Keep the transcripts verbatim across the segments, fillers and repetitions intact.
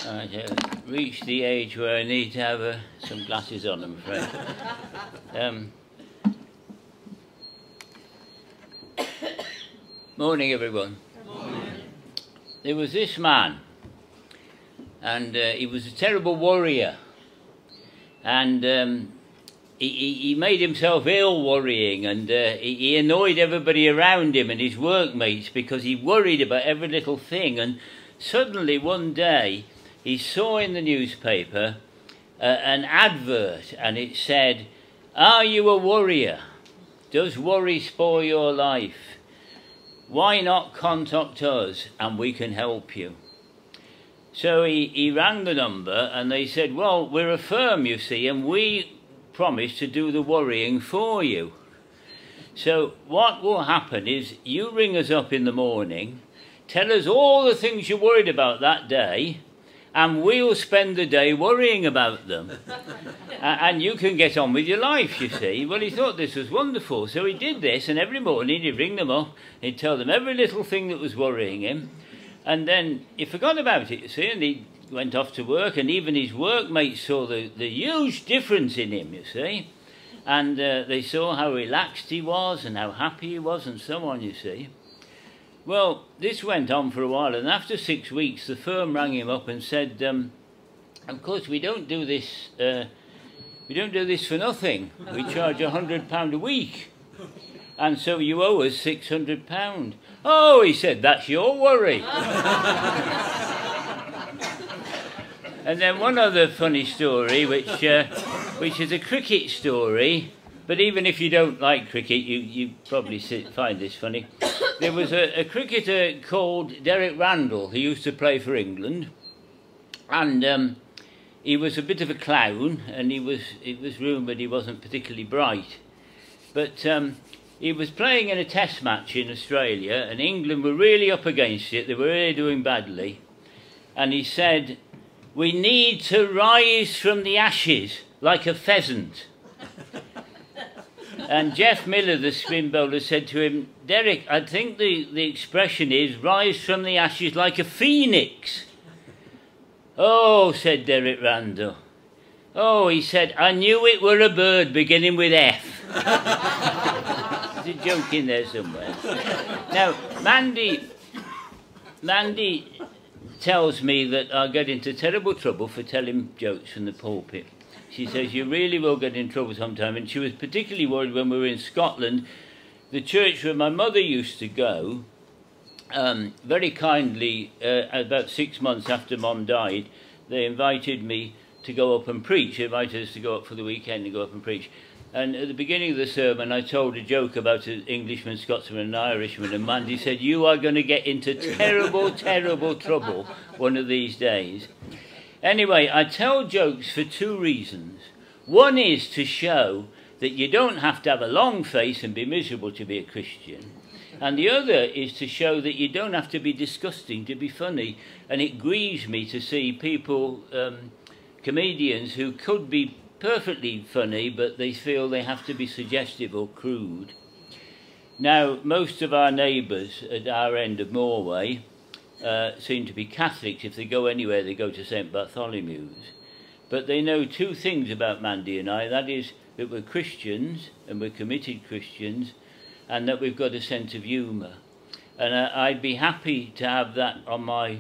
I've reached the age where I need to have uh, some glasses on, I'm afraid. Um, morning, everyone. Morning. There was this man, and uh, he was a terrible worrier, and um, he, he, he made himself ill worrying, and uh, he, he annoyed everybody around him and his workmates because he worried about every little thing. And suddenly one day he saw in the newspaper uh, an advert, and it said, "Are you a worrier? Does worry spoil your life? Why not contact us and we can help you?" So he, he rang the number, and they said, "Well, we're a firm, you see, and we promise to do the worrying for you. So what will happen is you ring us up in the morning, tell us all the things you're worried about that day, and we'll spend the day worrying about them. And you can get on with your life, you see." Well, he thought this was wonderful. So he did this, and every morning he'd ring them up, he'd tell them every little thing that was worrying him, and then he forgot about it, you see, and he went off to work, and even his workmates saw the, the huge difference in him, you see. And uh, they saw how relaxed he was and how happy he was and so on, you see. Well, this went on for a while, and after six weeks, the firm rang him up and said, um, "Of course, we don't do this. Uh, we don't do this for nothing. We charge a hundred pound a week, and so you owe us six hundred pound." "Oh," he said, "that's your worry." And then one other funny story, which uh, which is a cricket story. But even if you don't like cricket, you, you probably find this funny. There was a, a cricketer called Derek Randall who used to play for England, and um, he was a bit of a clown, and he was it was rumoured he wasn't particularly bright. But um, he was playing in a test match in Australia, and England were really up against it. They were really doing badly. And he said, "We need to rise from the ashes like a pheasant." And Jeff Miller, the spin bowler, said to him, "Derek, I think the, the expression is rise from the ashes like a phoenix." "Oh," said Derek Randall. "Oh," he said, "I knew it were a bird beginning with F." There's a joke in there somewhere. Now, Mandy, Mandy tells me that I get into terrible trouble for telling jokes from the pulpit. She says you really will get in trouble sometime, and she was particularly worried when we were in Scotland. The church where my mother used to go, um, very kindly, uh, about six months after Mum died, they invited me to go up and preach. They invited us to go up for the weekend and go up and preach. And at the beginning of the sermon, I told a joke about an Englishman, Scotsman and an Irishman, and Mandy said, "You are going to get into terrible, terrible trouble one of these days." Anyway, I tell jokes for two reasons. One is to show that you don't have to have a long face and be miserable to be a Christian. And the other is to show that you don't have to be disgusting to be funny. And it grieves me to see people, um, comedians, who could be perfectly funny, but they feel they have to be suggestive or crude. Now, most of our neighbours at our end of Morway Uh, seem to be Catholics. If they go anywhere, they go to Saint Bartholomew's. But they know two things about Mandy and I. That is that we're Christians, and we're committed Christians, and that we've got a sense of humour. And uh, I'd be happy to have that on my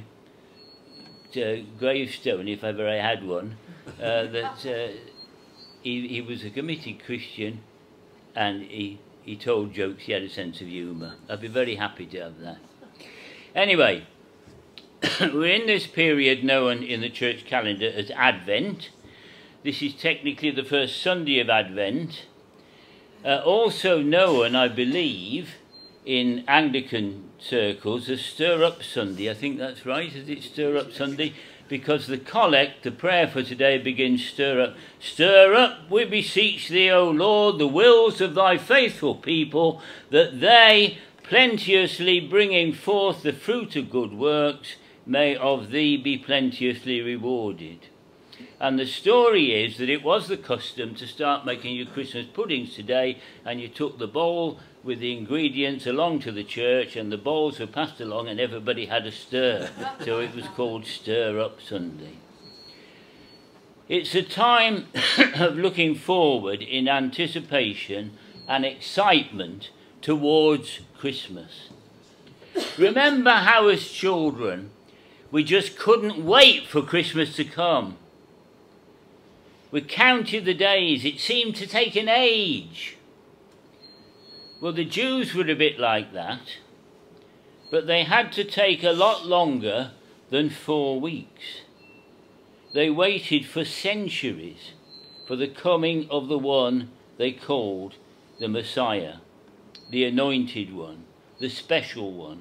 uh, gravestone, if ever I had one, uh, that uh, he, he was a committed Christian, and he, he told jokes, he had a sense of humour. I'd be very happy to have that. Anyway, we're in this period known in the church calendar as Advent. This is technically the first Sunday of Advent. Uh, also known, I believe, in Anglican circles as Stir Up Sunday. I think that's right, is it Stir Up Sunday? Because the collect, the prayer for today begins, Stir up. "Stir up, we beseech thee, O Lord, the wills of thy faithful people, that they, plenteously bringing forth the fruit of good works, may of thee be plenteously rewarded." And the story is that it was the custom to start making your Christmas puddings today, and you took the bowl with the ingredients along to the church, and the bowls were passed along and everybody had a stir. So it was called Stir Up Sunday. It's a time of looking forward in anticipation and excitement towards Christmas. Remember how as children we just couldn't wait for Christmas to come. We counted the days. It seemed to take an age. Well, the Jews were a bit like that, but they had to take a lot longer than four weeks. They waited for centuries for the coming of the one they called the Messiah, the Anointed One, the Special One.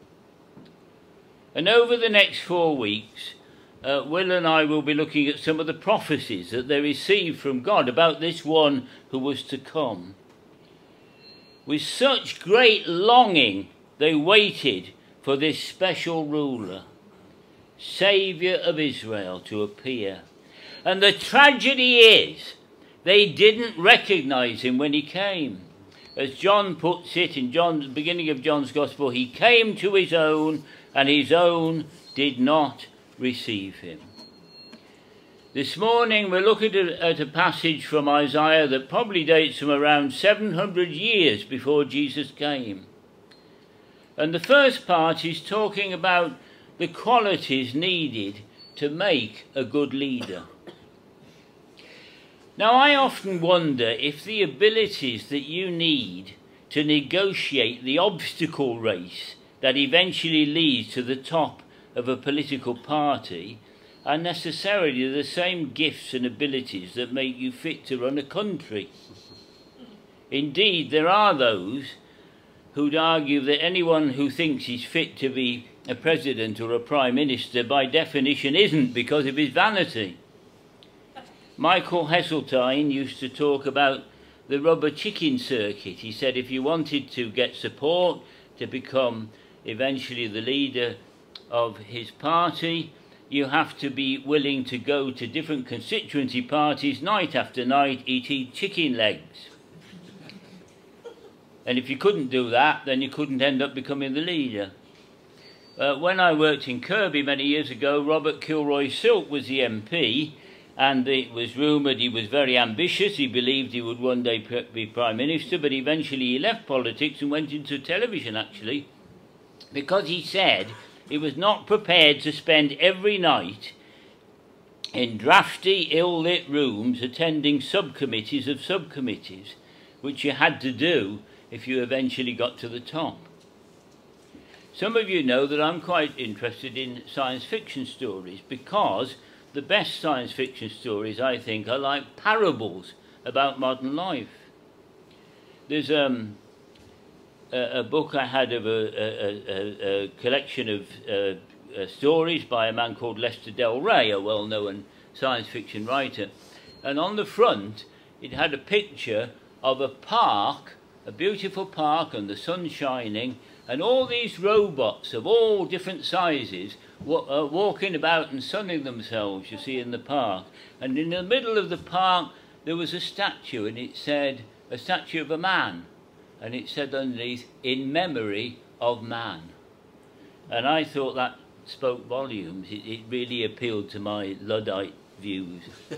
And over the next four weeks, uh, Will and I will be looking at some of the prophecies that they received from God about this one who was to come. With such great longing, they waited for this special ruler, Saviour of Israel, to appear. And the tragedy is, they didn't recognize him when he came. As John puts it in John, the beginning of John's Gospel, he came to his own, and his own did not receive him. This morning we're looking at, at a passage from Isaiah that probably dates from around seven hundred years before Jesus came. And the first part is talking about the qualities needed to make a good leader. Now, I often wonder if the abilities that you need to negotiate the obstacle race that eventually leads to the top of a political party are necessarily the same gifts and abilities that make you fit to run a country. Indeed, there are those who'd argue that anyone who thinks he's fit to be a president or a prime minister by definition isn't, because of his vanity. Michael Heseltine used to talk about the rubber chicken circuit. He said if you wanted to get support to become eventually the leader of his party, you have to be willing to go to different constituency parties night after night, eating chicken legs. And if you couldn't do that, then you couldn't end up becoming the leader. Uh, when I worked in Kirby many years ago, Robert Kilroy Silk was the M P, and it was rumoured he was very ambitious. He believed he would one day be Prime Minister, but eventually he left politics and went into television, actually, because he said he was not prepared to spend every night in drafty, ill-lit rooms attending subcommittees of subcommittees, which you had to do if you eventually got to the top. Some of you know that I'm quite interested in science fiction stories, because the best science fiction stories, I think, are like parables about modern life. There's um, a, a book I had of a, a, a, a collection of uh, uh, stories by a man called Lester Del Rey, a well-known science fiction writer. And on the front, it had a picture of a park, a beautiful park, and the sun shining, and all these robots of all different sizes uh, walking about and sunning themselves, you see, in the park. And in the middle of the park there was a statue, and it said, a statue of a man, and it said underneath, in memory of man. And I thought that spoke volumes. It, it really appealed to my Luddite views.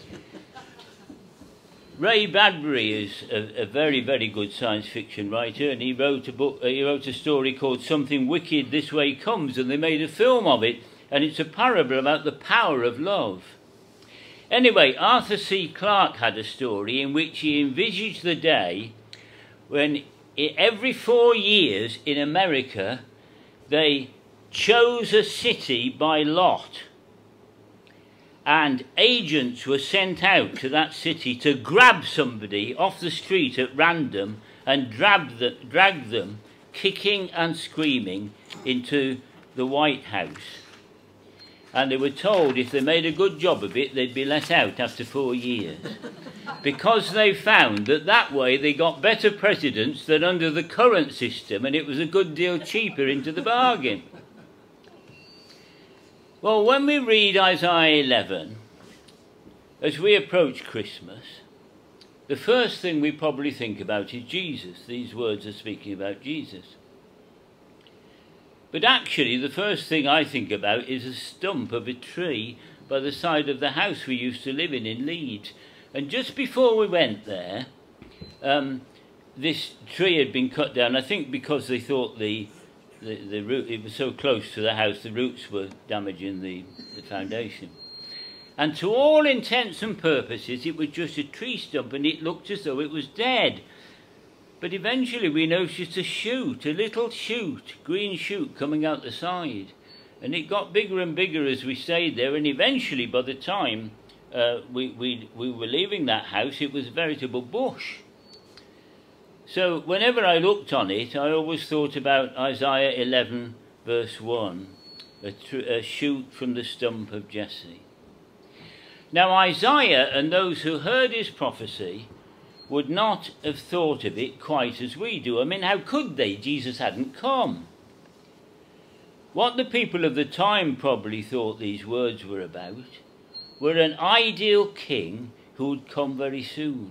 Ray Bradbury is a, a very, very good science fiction writer, and he wrote a book. Uh, he wrote a story called Something Wicked This Way Comes, and they made a film of it, and it's a parable about the power of love. Anyway, Arthur C. Clarke had a story in which he envisaged the day when I- every four years in America they chose a city by lot, and agents were sent out to that city to grab somebody off the street at random and drag, the, drag them, kicking and screaming, into the White House. And they were told if they made a good job of it, they'd be let out after four years. Because they found that that way they got better presidents than under the current system, and it was a good deal cheaper into the bargain. Well, when we read Isaiah eleven, as we approach Christmas, the first thing we probably think about is Jesus. These words are speaking about Jesus. But actually, the first thing I think about is a stump of a tree by the side of the house we used to live in in Leeds. And just before we went there, um, this tree had been cut down, I think because they thought the, the, the root, it was so close to the house, the roots were damaging the, the foundation. And to all intents and purposes, it was just a tree stump, and it looked as though it was dead. But eventually we noticed a shoot, a little shoot, green shoot coming out the side. And it got bigger and bigger as we stayed there, and eventually, by the time uh, we, we, we were leaving that house, it was a veritable bush. So whenever I looked on it, I always thought about Isaiah eleven, verse one, a, a shoot from the stump of Jesse. Now Isaiah and those who heard his prophecy would not have thought of it quite as we do. I mean, how could they? Jesus hadn't come. What the people of the time probably thought these words were about were an ideal king who would come very soon.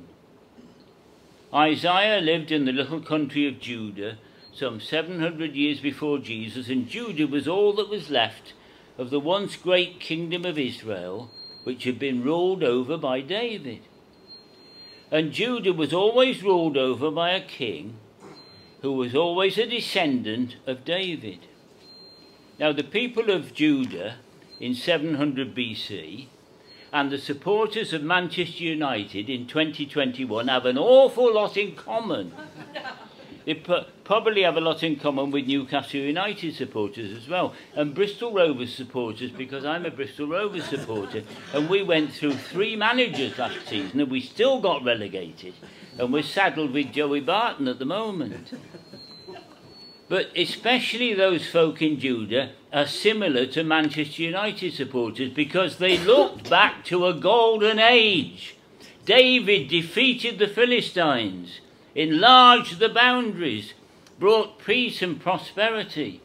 Isaiah lived in the little country of Judah some seven hundred years before Jesus, and Judah was all that was left of the once great kingdom of Israel, which had been ruled over by David. And Judah was always ruled over by a king who was always a descendant of David. Now the people of Judah in seven hundred B C and the supporters of Manchester United in twenty twenty-one have an awful lot in common. They probably have a lot in common with Newcastle United supporters as well, and Bristol Rovers supporters, because I'm a Bristol Rovers supporter, and we went through three managers last season and we still got relegated, and we're saddled with Joey Barton at the moment. But especially those folk in Judah are similar to Manchester United supporters because they looked back to a golden age. David defeated the Philistines, enlarged the boundaries, brought peace and prosperity.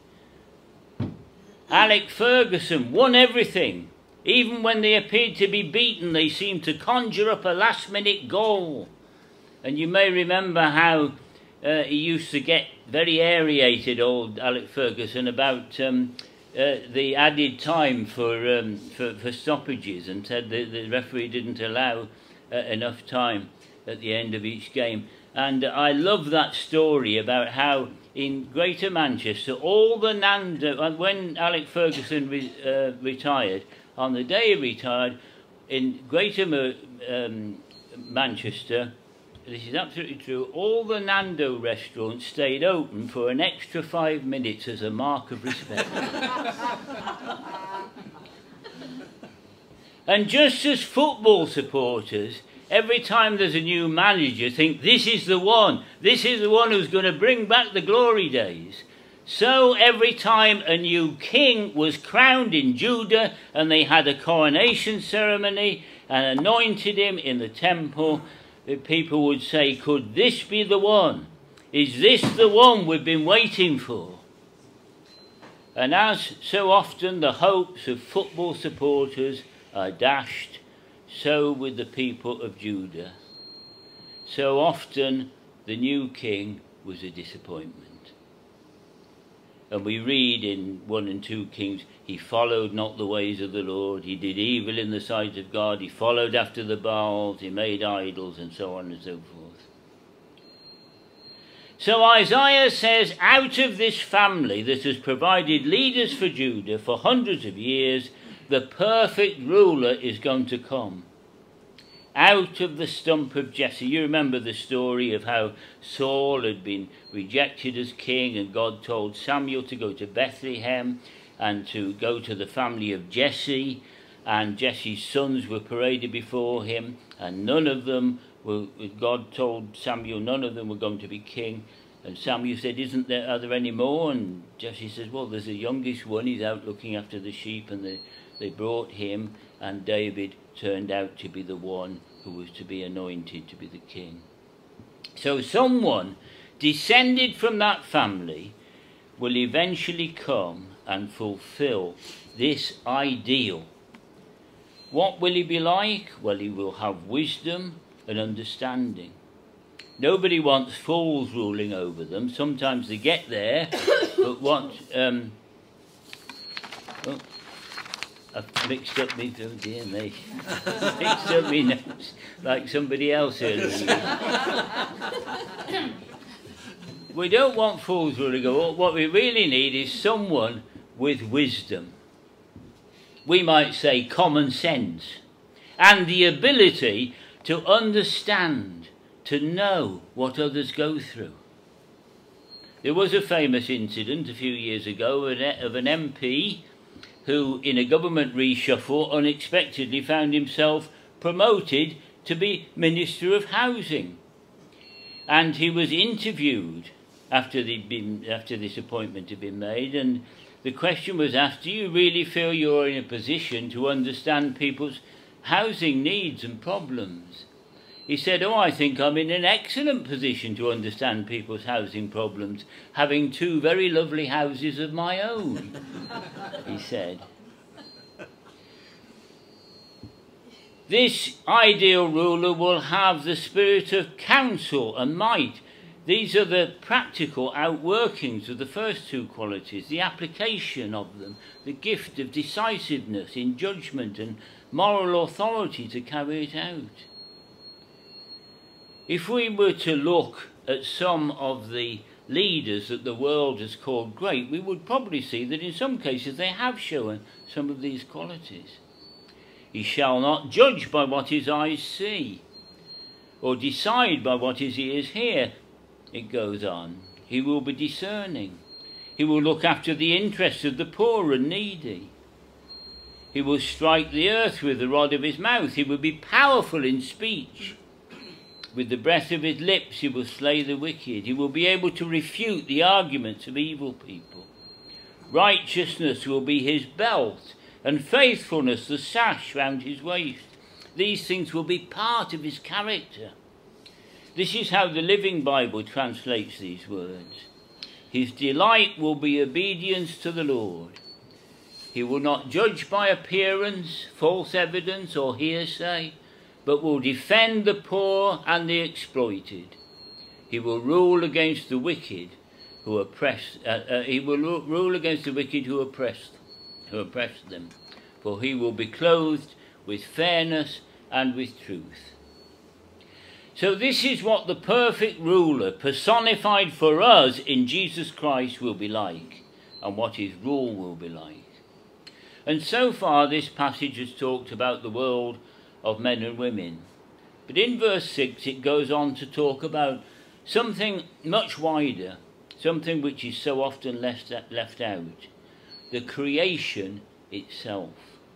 Alec Ferguson won everything. Even when they appeared to be beaten, they seemed to conjure up a last-minute goal. And you may remember how uh, he used to get very aerated, old Alec Ferguson, about um, uh, the added time for, um, for, for stoppages, and said that the referee didn't allow uh, enough time at the end of each game. And I love that story about how in Greater Manchester, all the Nando, when Alec Ferguson re, uh, retired, on the day he retired, in Greater um, Manchester, this is absolutely true, all the Nando restaurants stayed open for an extra five minutes as a mark of respect. And just as football supporters, every time there's a new manager, think this is the one, this is the one who's going to bring back the glory days. So every time a new king was crowned in Judah and they had a coronation ceremony and anointed him in the temple, the people would say, could this be the one? Is this the one we've been waiting for? And as so often the hopes of football supporters are dashed, so with the people of Judah. So often the new king was a disappointment. And we read in one and two Kings, he followed not the ways of the Lord, he did evil in the sight of God, he followed after the Baals, he made idols, and so on and so forth. So Isaiah says, out of this family that has provided leaders for Judah for hundreds of years, the perfect ruler is going to come. Out of the stump of Jesse. You remember the story of how Saul had been rejected as king, and God told Samuel to go to Bethlehem and to go to the family of Jesse, and Jesse's sons were paraded before him, and none of them were, God told Samuel, none of them were going to be king. And Samuel said, isn't there, are there any more? And Jesse says, well, there's the youngest one, he's out looking after the sheep, and they, they brought him, and David turned out to be the one who was to be anointed to be the king. So someone descended from that family will eventually come and fulfill this ideal. What will he be like? Well, he will have wisdom and understanding. Nobody wants fools ruling over them. Sometimes they get there, but what... Um, oh, I've mixed up me... Oh, dear me. Mixed up me notes like somebody else earlier. We don't want fools ruling over. What we really need is someone with wisdom. We might say common sense, and the ability to understand, to know what others go through. There was a famous incident a few years ago of an M P who, in a government reshuffle, unexpectedly found himself promoted to be Minister of Housing. And he was interviewed after, they'd been, after this appointment had been made, and the question was asked, do you really feel you're in a position to understand people's housing needs and problems? He said, oh, I think I'm in an excellent position to understand people's housing problems, having two very lovely houses of my own, he said. This ideal ruler will have the spirit of counsel and might. These are the practical outworkings of the first two qualities, the application of them, the gift of decisiveness in judgment and moral authority to carry it out. If we were to look at some of the leaders that the world has called great, we would probably see that in some cases they have shown some of these qualities. He shall not judge by what his eyes see, or decide by what his ears hear. It goes on. He will be discerning. He will look after the interests of the poor and needy. He will strike the earth with the rod of his mouth. He will be powerful in speech. With the breath of his lips he will slay the wicked. He will be able to refute the arguments of evil people. Righteousness will be his belt, and faithfulness the sash round his waist. These things will be part of his character. This is how the Living Bible translates these words. His delight will be obedience to the Lord. He will not judge by appearance, false evidence, or hearsay, but will defend the poor and the exploited. He will rule against the wicked who oppress. Uh, uh, he will rule against the wicked who oppress, who oppress them, for he will be clothed with fairness and with truth. So this is what the perfect ruler, personified for us in Jesus Christ, will be like, and what his rule will be like. And so far this passage has talked about the world of men and women. But in verse six it goes on to talk about something much wider, something which is so often left, left out, the creation itself.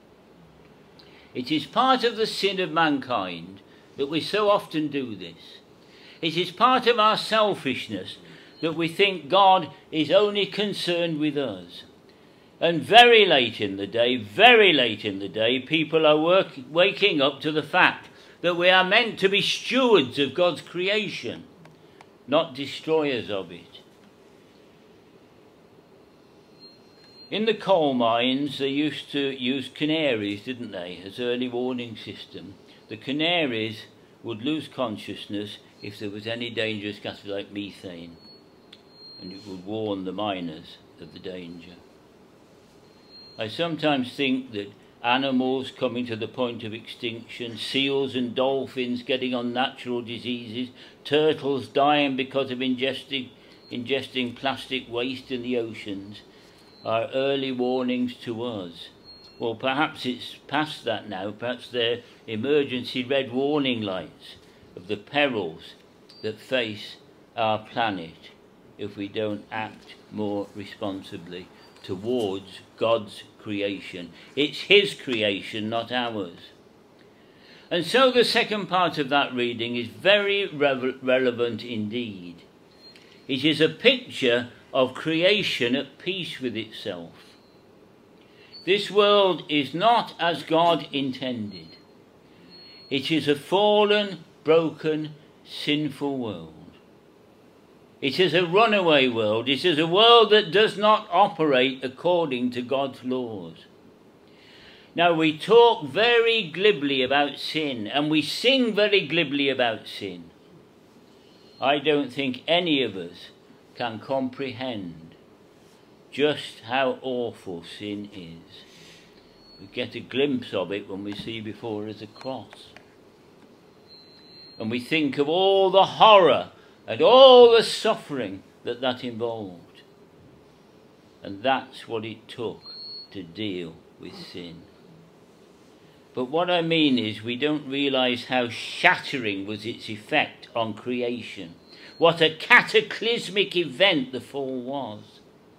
It is part of the sin of mankind that we so often do this. It is part of our selfishness that we think God is only concerned with us. And very late in the day, very late in the day, people are work, waking up to the fact that we are meant to be stewards of God's creation, not destroyers of it. In the coal mines, they used to use canaries, didn't they, as early warning system. The canaries would lose consciousness if there was any dangerous gas like methane, and it would warn the miners of the danger. I sometimes think that animals coming to the point of extinction, seals and dolphins getting unnatural diseases, turtles dying because of ingesting, ingesting plastic waste in the oceans, are early warnings to us. Well, perhaps it's past that now. Perhaps they're emergency red warning lights of the perils that face our planet if we don't act more responsibly towards God's creation. It's his creation, not ours. And so the second part of that reading is very re- relevant indeed. It is a picture of creation at peace with itself. This world is not as God intended. It is a fallen, broken, sinful world. It is a runaway world. It is a world that does not operate according to God's laws. Now, we talk very glibly about sin, and we sing very glibly about sin. I don't think any of us can comprehend just how awful sin is. We get a glimpse of it when we see before us a cross. And we think of all the horror and all the suffering that that involved. And that's what it took to deal with sin. But what I mean is, we don't realise how shattering was its effect on creation. What a cataclysmic event the fall was.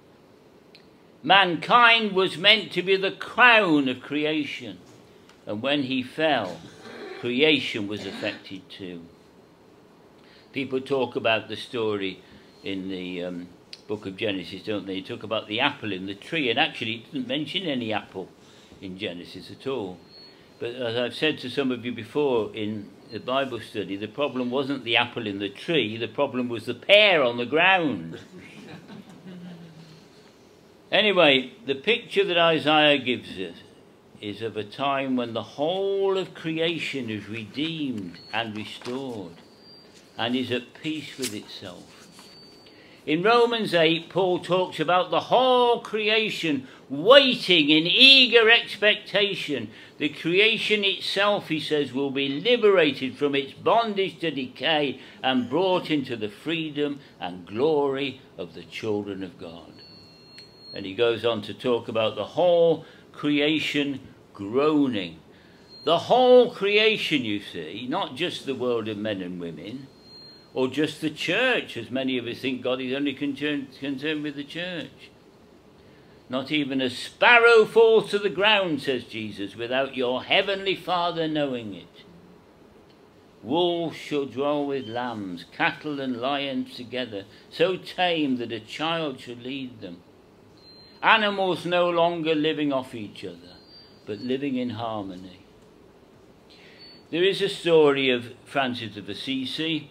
Mankind was meant to be the crown of creation. And when he fell, creation was affected too. People talk about the story in the um, book of Genesis, don't they? They talk about the apple in the tree, and actually it doesn't mention any apple in Genesis at all. But as I've said to some of you before in the Bible study, the problem wasn't the apple in the tree, the problem was the pear on the ground. Anyway, the picture that Isaiah gives us is of a time when the whole of creation is redeemed and restored and is at peace with itself. In Romans eight, Paul talks about the whole creation waiting in eager expectation. The creation itself, he says, will be liberated from its bondage to decay and brought into the freedom and glory of the children of God. And he goes on to talk about the whole creation groaning. The whole creation, you see, not just the world of men and women, or just the church, as many of us think God is only concerned, concerned with the church. Not even a sparrow falls to the ground, says Jesus, without your heavenly Father knowing it. Wolves shall dwell with lambs, cattle and lions together, so tame that a child shall lead them. Animals no longer living off each other, but living in harmony. There is a story of Francis of Assisi,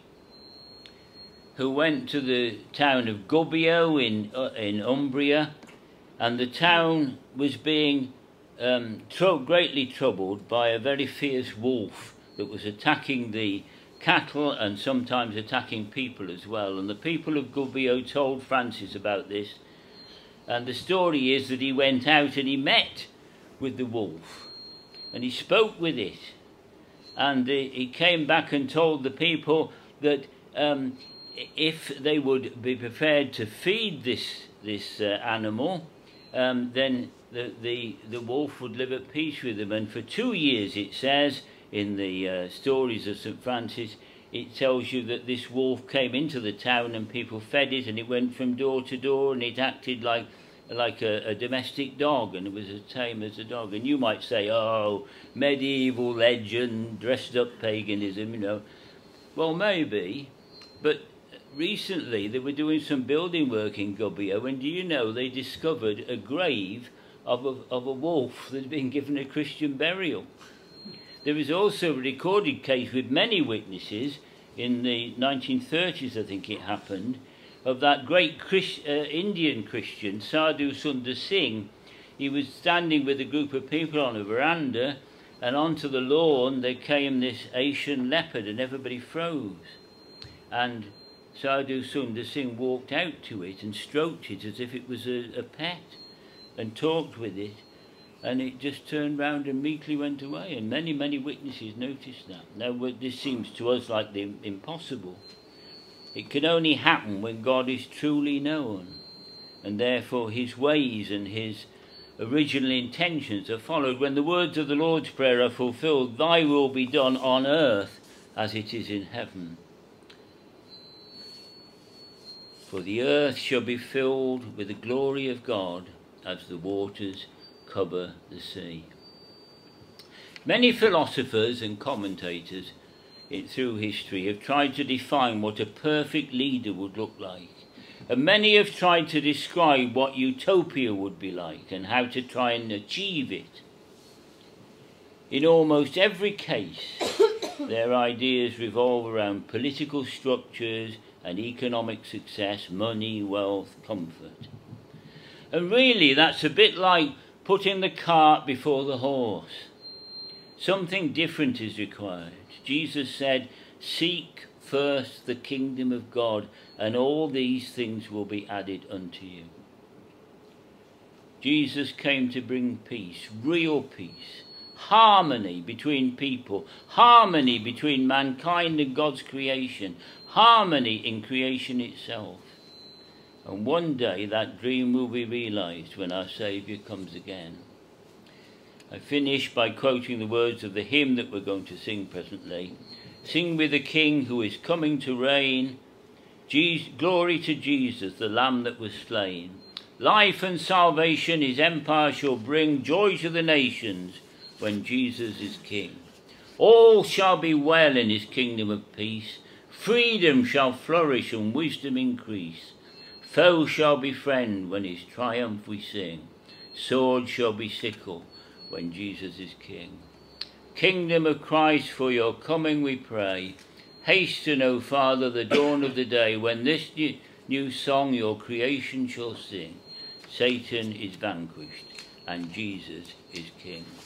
who went to the town of Gubbio in, uh, in Umbria, and the town was being um, tro greatly troubled by a very fierce wolf that was attacking the cattle and sometimes attacking people as well. And the people of Gubbio told Francis about this, and the story is that he went out and he met with the wolf and he spoke with it, and he, he came back and told the people that um, if they would be prepared to feed this this uh, animal, um, then the, the the wolf would live at peace with them. And for two years, it says in the uh, stories of Saint Francis, it tells you that this wolf came into the town and people fed it, and it went from door to door, and it acted like like a, a domestic dog, and it was as tame as a dog. And you might say, oh, medieval legend, dressed up paganism, you know. Well, maybe, but recently they were doing some building work in Gubbio, and do you know they discovered a grave of a, of a wolf that had been given a Christian burial. There was also a recorded case with many witnesses in the nineteen thirties, I think it happened, of that great Christ, uh, Indian Christian, Sadhu Sundar Singh. He was standing with a group of people on a veranda, and onto the lawn there came this Asian leopard, and everybody froze. And Sadhu Sundar Singh walked out to it and stroked it as if it was a, a pet, and talked with it, and it just turned round and meekly went away. And many, many witnesses noticed that. Now, this seems to us like the impossible. It can only happen when God is truly known, and therefore his ways and his original intentions are followed. When the words of the Lord's Prayer are fulfilled, thy will be done on earth as it is in heaven. For the earth shall be filled with the glory of God as the waters cover the sea. Many philosophers and commentators in, through history have tried to define what a perfect leader would look like. And many have tried to describe what utopia would be like and how to try and achieve it. In almost every case, their ideas revolve around political structures and economic success, money, wealth, comfort. And really, that's a bit like putting the cart before the horse. Something different is required. Jesus said, "Seek first the kingdom of God, and all these things will be added unto you." Jesus came to bring peace, real peace, harmony between people, harmony between mankind and God's creation, harmony in creation itself. And one day that dream will be realized when our Saviour comes again. I finish by quoting the words of the hymn that we're going to sing presently. Sing with the King who is coming to reign. Jesus, glory to Jesus, the Lamb that was slain. Life and salvation his empire shall bring, joy to the nations when Jesus is King. All shall be well in his kingdom of peace. Freedom shall flourish and wisdom increase. Foe shall be friend when his triumph we sing. Sword shall be sickle when Jesus is King. Kingdom of Christ, for your coming we pray. Hasten, O Father, the dawn of the day, when this new, new song your creation shall sing. Satan is vanquished and Jesus is King.